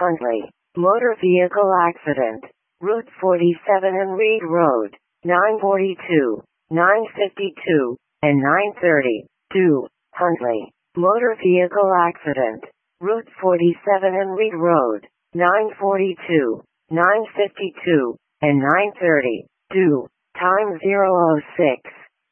Huntley. Motor vehicle accident. Route 47 and Reed Road. 942, 952, and 930. 2. Huntley. Motor vehicle accident. Route 47 and Reed Road. 942, 952, and 930. 2. Time 006.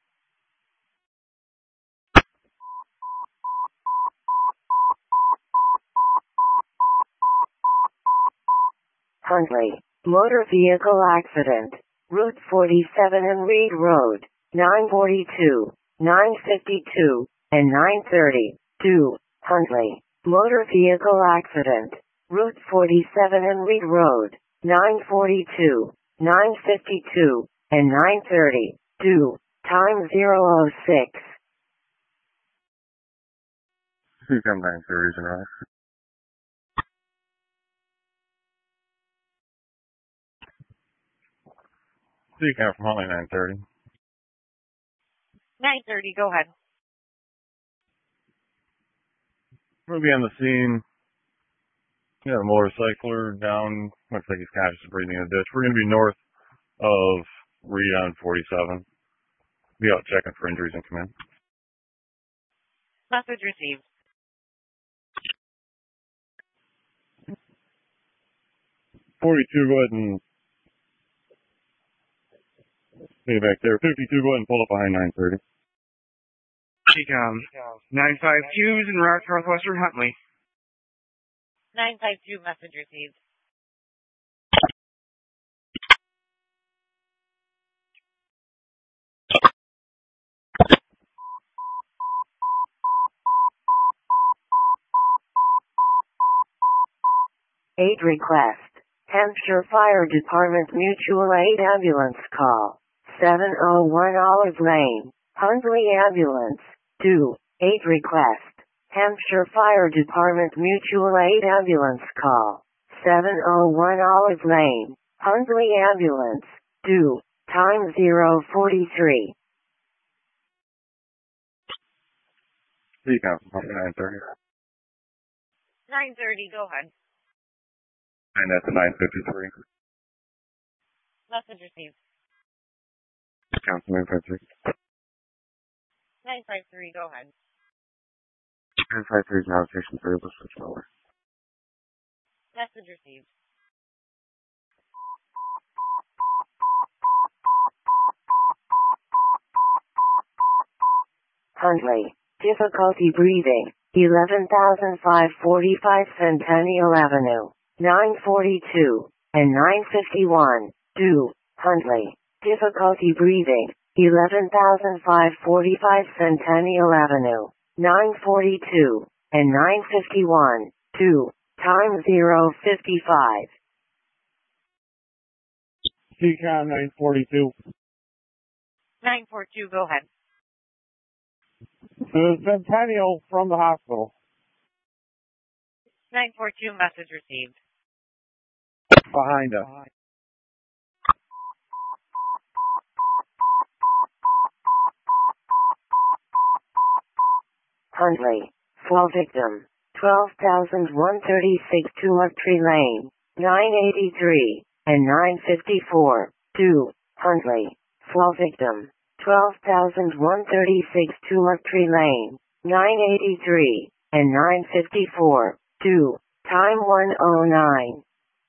Huntley. Motor vehicle accident. Route 47 and Reed Road. 942, 952, and 930. 2. Huntley. Motor vehicle accident. Route 47 and Reed Road. 942, 952, and 930. 2. Time 006. Come 930s and right. Seacam from Huntley 930. 930, go ahead. We'll be on the scene. We got a motorcycler down. Looks like he's conscious of breathing in a ditch. We're going to be north of Reed on 47. Be out checking for injuries and come in. Message received. 42, go ahead and stay back there. 52, go ahead and pull up behind 930. Seacom. 952s in route northwestern Huntley. 952, message received. Aid request. Hampshire Fire Department Mutual Aid Ambulance Call. 701 Olive Lane. Huntley Ambulance. 2. Aid request. Hampshire Fire Department Mutual Aid Ambulance Call. 701 Olive Lane. Huntley Ambulance. 2. Time 043. Seacam from Huntley 930. 930, go ahead. And that's a 953. Message received. Seacam from 953. 953, go ahead. 953 is now station 3. Let's switch over. Message received. Huntley. Difficulty breathing. 11,545 Centennial Avenue. 942 and 951. 2. Huntley. Difficulty breathing. 11,545 Centennial Avenue. 942 and 951. 2. Time 055. Seacom 942. 942, go ahead. Centennial from the hospital. 942, message received. Behind us. Huntley. Fall victim. 12,136 Tuliptree Lane. 983 and 954. 2. Huntley. Fall victim. 12,136 Tuliptree Lane. 983 and 954. 2. Time 109.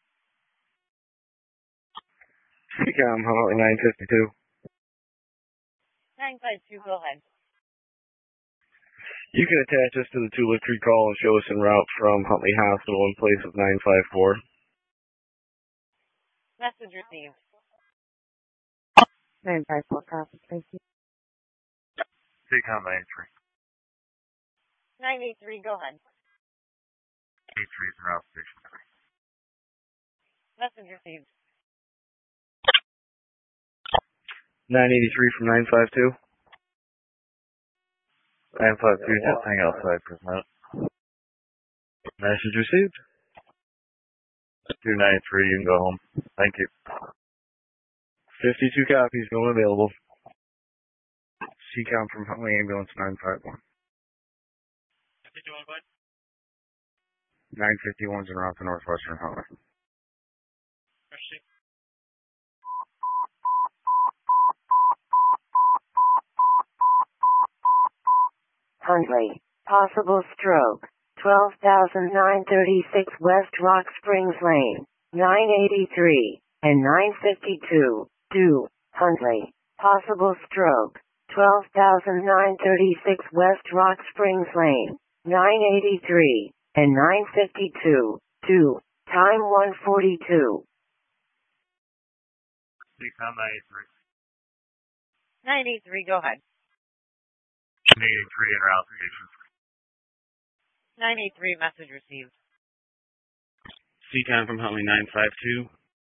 Seacom Huntley 952. 952, go ahead. You can attach us to the Tuliptree call and show us en route from Huntley Hospital in place of 954. Message received. 954, copy, thank you. Seacom 983. 983, go ahead. 83 is around station 3. Message received. 983 from 952. 952, just hang outside for a minute. Message received. 293, you can go home. Thank you. 52 copies going available. Seacom from Huntley Ambulance 951. 951's en route to Northwestern Huntley. Huntley. Possible stroke. 12,936 West Rock Springs Lane. 983 and 952. Do. Huntley. Possible stroke. 12,936 West Rock Springs Lane. 983 and 952. Do. Time 142. Decom 93. 983, go ahead. 83 en route station. 983, message received. CCOM from Huntley 952.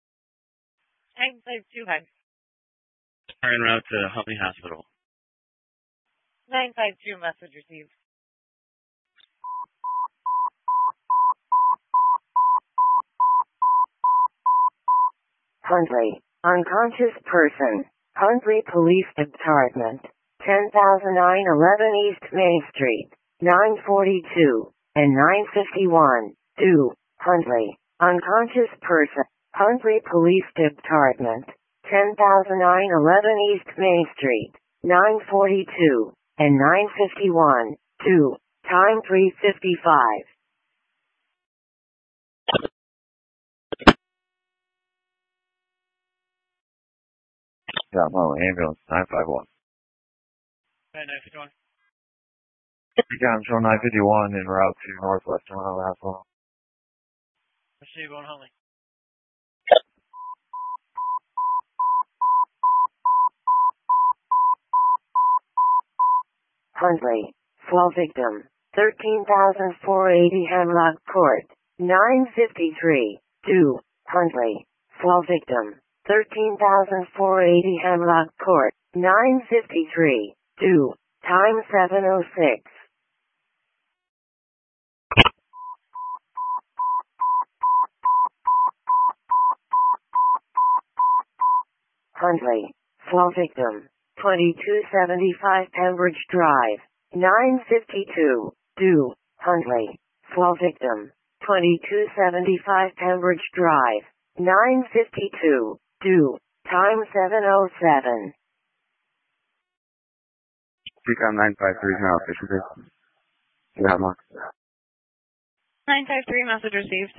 952, head. Are en route to Huntley Hospital. 952, message received. Huntley. Unconscious person. Huntley Police Department. 10,911 East Main Street. 942 and 951. Do. Huntley. Unconscious person. Huntley Police Department. 10,911 East Main Street. 942 and 951. Do. Time 3:55. Yeah, well, ambulance 951. Okay, next one. Decom show 951 en route to Northwestern Hospital. Receive on Huntley. Huntley. Fall victim. 13,480 Hemlock Court. 953. Do. Huntley. Fall victim. 13,480 Hemlock Court. 953. Do. Time 7:06. Huntley. Fall victim. 2275 Pembridge Drive. 952. Do. Huntley. Fall victim. 2275 Pembridge Drive. 952. Do. Time 7:07. CCOM 953 is now efficient. You got Mark. 953, message received.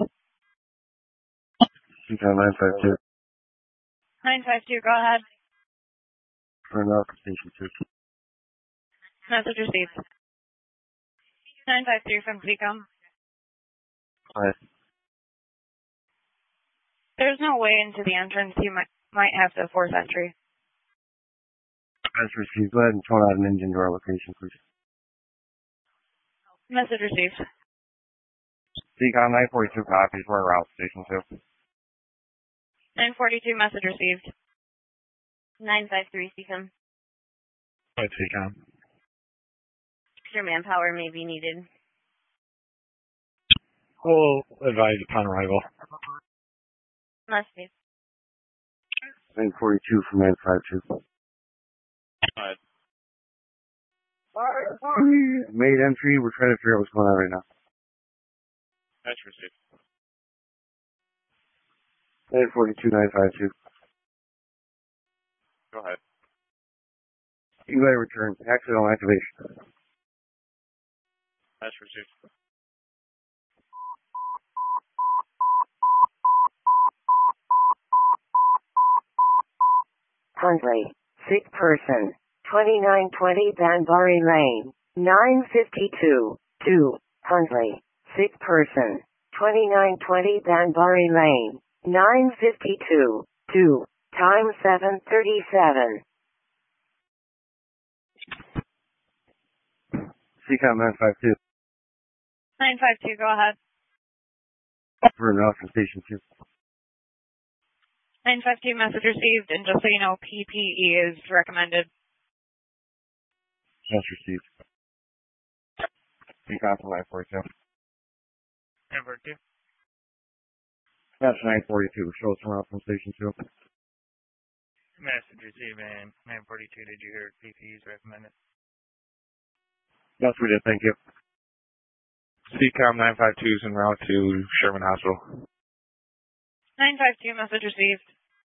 CCOM 952. 952, go ahead. For en route to Station 2. Message received. 953 from CCOM. Alright. There's no way into the entrance. You might have to force entry. As received, go ahead and turn out an engine to our location, please. Message received. CCOM 942 copies, we're en route to Station 2. 942, message received. 953, CCOM. Alright, CCOM. Extra manpower may be needed. We'll advise upon arrival. Must be. 942 from 952. Alright. Made entry, we're trying to figure out what's going on right now. That's received. 942, 952. Go ahead. You gotta return. Accidental activation. That's received. Huntley. Sick person. 2920 Banbury Lane. 952. Do. Huntley. Sick person. 2920 Banbury Lane. 952. Do. Time 7:37. CCOM 952. 952, go ahead. For en route from Station 2. 952, message received. And just so you know, PPE is recommended. Just received. CCOM from 942. 942. That's 942. Show us en route from Station 2. Message received, and 942, did you hear PPE is recommended? Yes, we did. Thank you. CCOM 952 is en route to Sherman Hospital. 952, message received.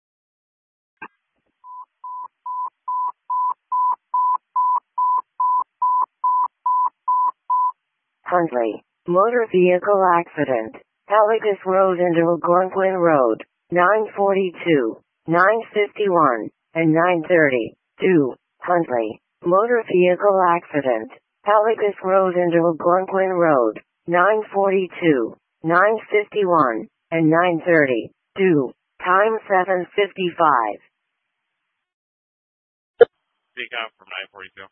Huntley, motor vehicle accident. Heligus Road into Algonquin Road, 942, 951, and 930. 2. Huntley, motor vehicle accident. Heligus Road into Algonquin Road, 942, 951, and 930. 2. Time 7:55. Take out from 942.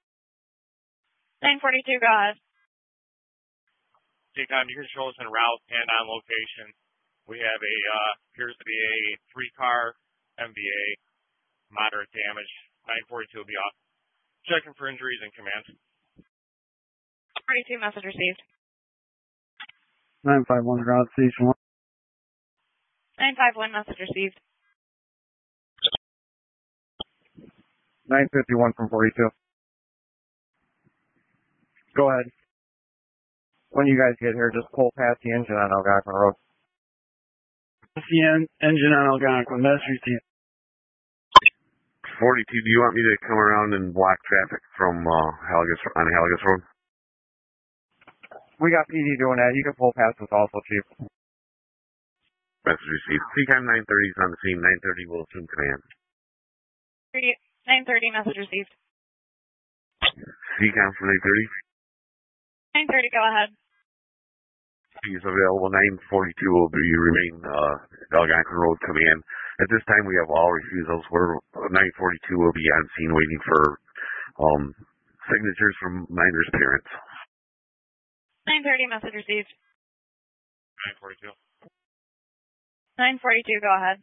942, go ahead. TACOM, you can show us en route and on location. We have appears to be a 3-car MVA, moderate damage. 942 will be off. Checking for injuries in command. 42, message received. 951 ground station 1. 951, message received. 951 from 42. Go ahead. When you guys get here, just pull past the engine on Algonquin Road. The engine on Algonquin, that's received. 42, do you want me to come around and block traffic from Heligus Road? We got PD doing that. You can pull past us also, Chief. Message received. CCOM 930 is on the scene. 930 will assume command. 930, message received. CCOM from 930. 930, go ahead. Is available. 942 will remain Algonquin Road command. At this time, we have all refusals. 942 will be on scene waiting for signatures from minors' parents. 930, message received. 942. 942, go ahead.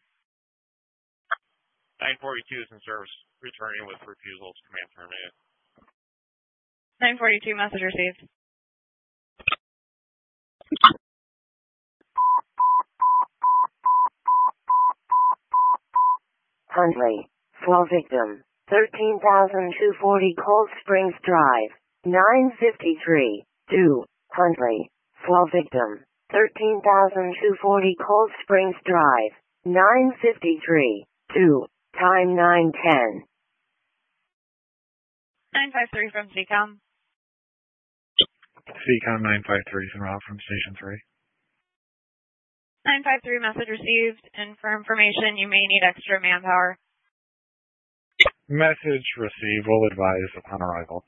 942 is in service, returning with refusals. Command terminated. 942, message received. Huntley, fall victim, 13,240 Cold Springs Drive, 953. 2. Huntley, fall victim, 13,240 Cold Springs Drive, 953. 2. Time 9:10. 953 from CCOM. CCOM 953 is en route from Station 3. 953, message received. And for information, you may need extra manpower. Message received. We'll advise upon arrival.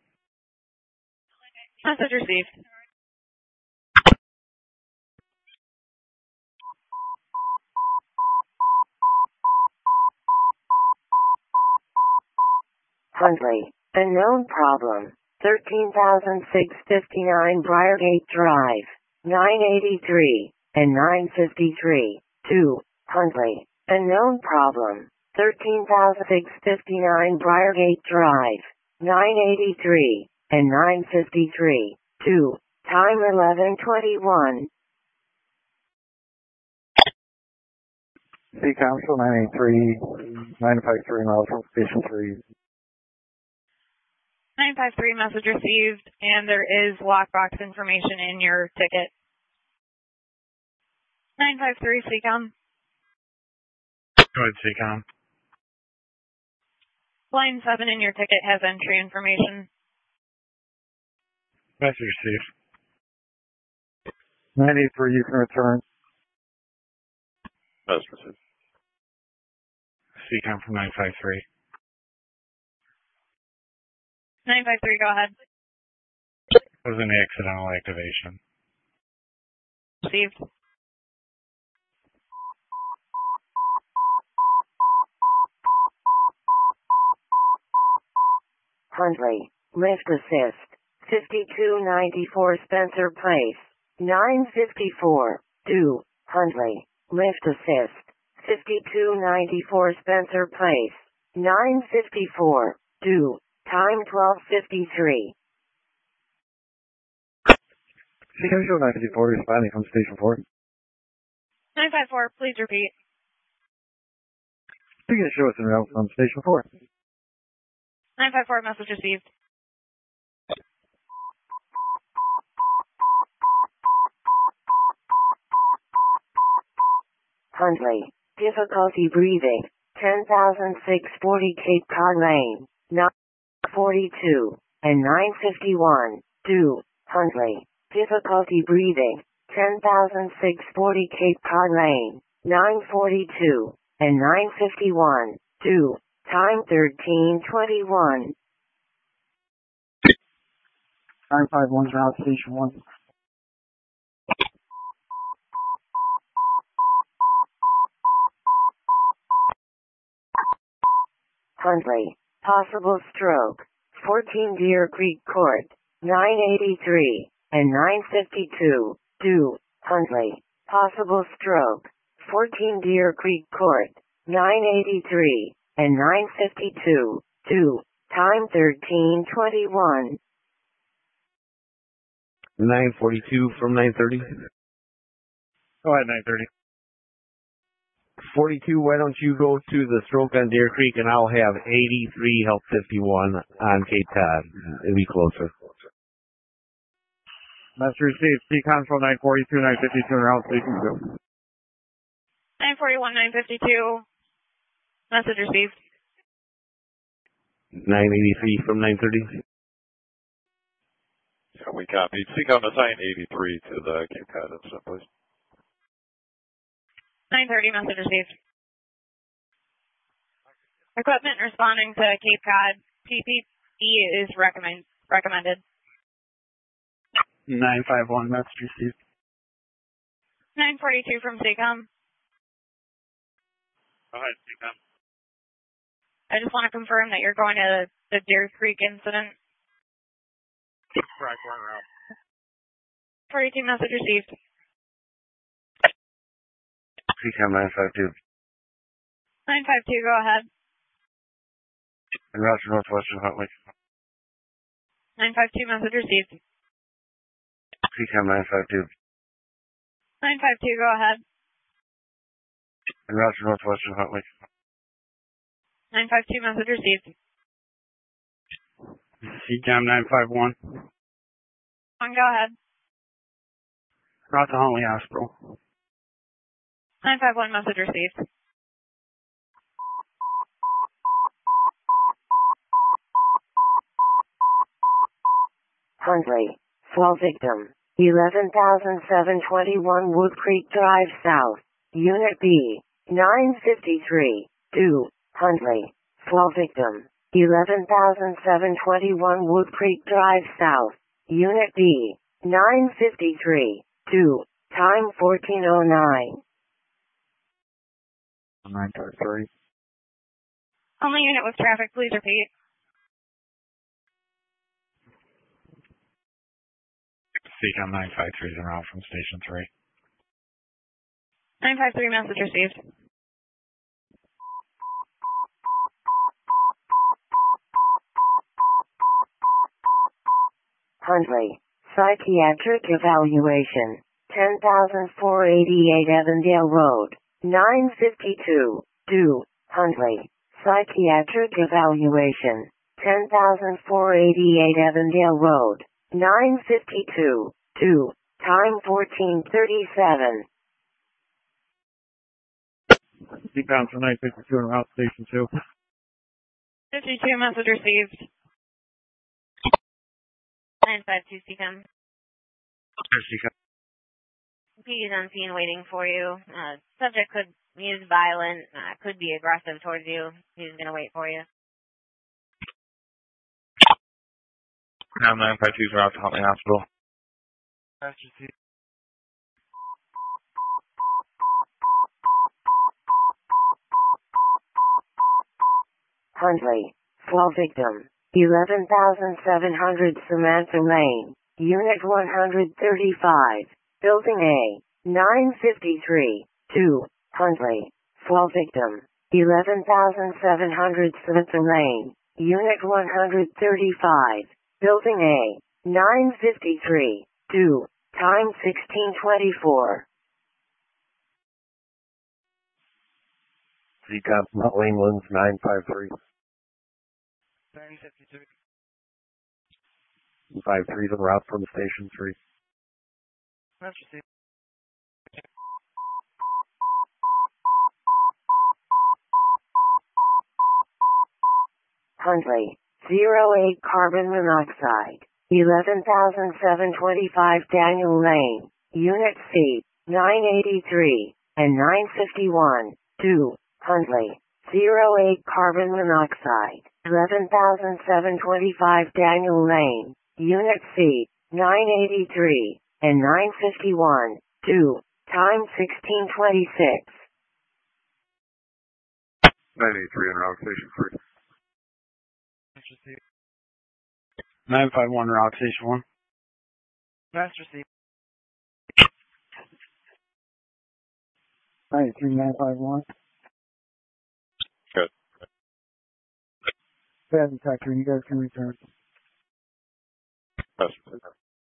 Message received. Huntley, unknown problem, 13,659 Briargate Drive, 983, and 953. 2. Huntley, unknown problem, 13,659 Briargate Drive, 983, and 953. 2. Time 11:21. CCOM show 983, 953 miles from Station 3. 953, message received. And there is lockbox information in your ticket. 953, CCOM. Go ahead, CCOM. Line 7 in your ticket has entry information. Message received. 983, you can return. Message received. CCOM from 953. 953, go ahead. It was an accidental activation. Received. Huntley, lift assist, 5294 Spencer Place, 954. 2. Huntley, lift assist, 5294 Spencer Place, 954. 2. Time 12:53. CCOM show 954, responding from Station 4. 954, please repeat. You can show us en route from Station 4. 954, message received. Hundley. Difficulty breathing. 10,640 Cape Cod Lane. 942 and 951. Do. Hundley. Difficulty breathing. 10,640 Cape Cod Lane. 942 and 951. Do. Time 13:21. 951's route station 1. Hundley. Possible stroke. 14 Deer Creek Court. 983 and 952. Do. Hundley. Possible stroke. 14 Deer Creek Court. 983 and 952. Do. Time 13:21. 942 from 930. Go ahead, 930. 42, why don't you go to the stroke on Deer Creek and I'll have 83 help 51 on Cape Cod. It'll be closer. Message received. C-Con from 942, 952 en route station 2. 941, 952. Message received. 983 from 930. So we copied. CCOM assign 83 to the Cape Cod incident, please. 930, message received. Equipment responding to Cape Cod. PPE is recommended. 951, message received. 942 from CCOM. Go ahead, CCOM. I just want to confirm that you're going to the Deer Creek incident. Correct, we're en route. 42, message received. CCOM 952. 952, go ahead. En route to Northwestern Huntley. 952, message received. CCOM 952. 952, go ahead. En route to Northwestern Huntley. 952, message received. CCAM 951. Go ahead. Route to Huntley Hospital. 951, message received. Hundley. Fall victim. 11,721 Wood Creek Drive South. Unit B. 953. Do. Hundley. Fall victim. 11,721 Wood Creek Drive South. Unit B. 953. Do. Time 14:09. 933. Only unit with traffic, please repeat. CCOM 953 is en route from station 3. 953, message received. Hundley. Psychiatric evaluation. 10,488 Evandale Road. 952. Do. Hundley. Psychiatric evaluation. 10,488 Evandale Road. 952. Do. Time 14:37. C-Con from 952 en route station 2. 52, message received. 952, CCOM. P is on scene waiting for you. Subject could use violent, could be aggressive towards you. He's going to wait for you. Now 952 is route to Huntley Hospital. Hundley. Fall victim. 11,700 Samantha Lane. Unit 135. Building A. 953. 2. Hundley. Fall victim. 11,700 Samantha Lane. Unit 135. Building A. 953. 2. Time 16:24. CCOM from Huntley England's 953. 952. 53 is en route from station 3. Message received. Huntley, 08 carbon monoxide, 11,725 Daniel Lane, Unit C, 983, and 951, 2, Huntley, 08 carbon monoxide, 11,725 Daniel Lane, Unit C, 983, and 951, 2, time 1626. 983 on route station 3. 951 route station 1. Master C. 93951. Good. Bad detector, you guys can return. Master.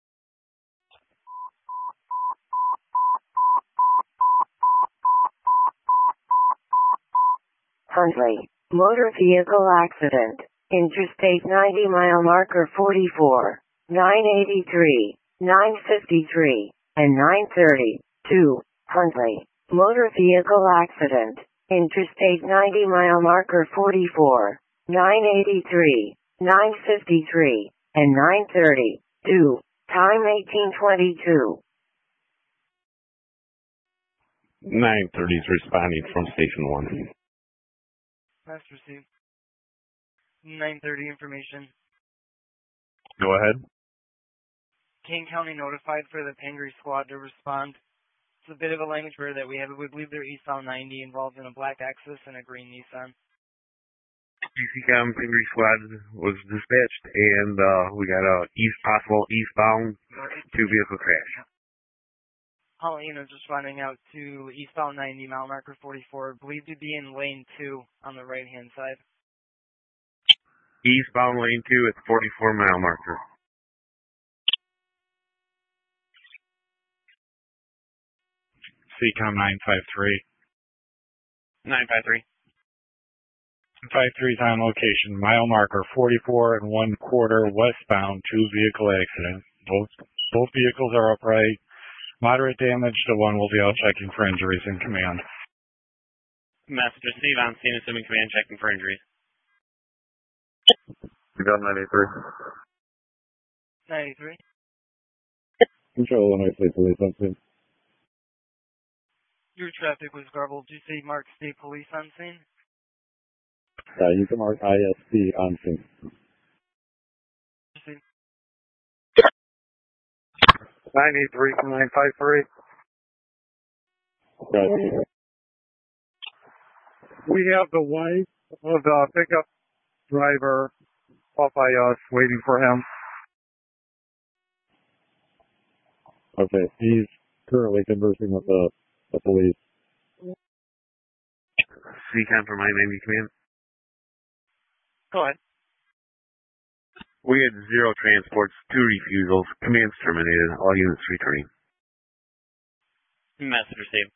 Huntley, motor vehicle accident, Interstate 90 mile marker 44, 983, 953, and 930, 2, Huntley, motor vehicle accident, Interstate 90 mile marker 44, 983, 953, and 930, 2, time 1822. 930 is responding from station 1. Master C. 930 information. Go ahead. Kane County notified for the Pingree Squad to respond. It's a bit of a language barrier that we have. We believe they're eastbound 90 involved in a black Axis and a green Nissan. GCCOM Pingree Squad was dispatched, and we got a possible eastbound two-vehicle crash. Paulina just running out to eastbound 90 mile marker 44, believed to be in lane 2 on the right-hand side. Eastbound lane 2 at the 44 mile marker. CCOM 953. 953. 53 is on location. Mile marker 44 and 1/4 westbound, two vehicle accident. Both vehicles are upright. Moderate damage to one will be out checking for injuries in command. Messenger Steve on scene, assuming command, checking for injuries. We got 93. 93. Control Illinois State Police on scene. Your traffic was garbled. Did you say Mark State Police on scene? You can mark ISP on scene. 983 from 953. Right. We have the wife of the pickup driver off by us waiting for him. Okay, he's currently conversing with the police. CCOM from I-90 command. Go ahead. We had 0 transports, 2 refusals. Command's terminated. All units returning. Message received.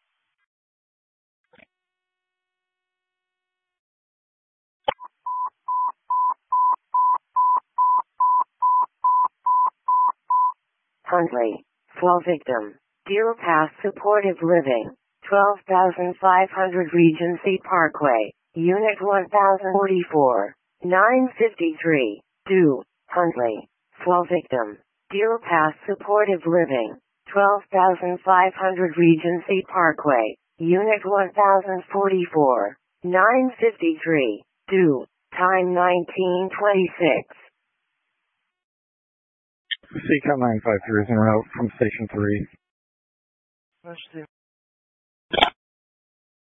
Huntley, fall victim, Deer Pass Supportive Living, 12,500 Regency Parkway, Unit 1044, 953, 2, Huntley, fall victim, Deer Pass Supportive Living, 12,500 Regency Parkway, Unit 1044, 953, 2, time 1926. CCOM 953 is en route from station 3. Let's see.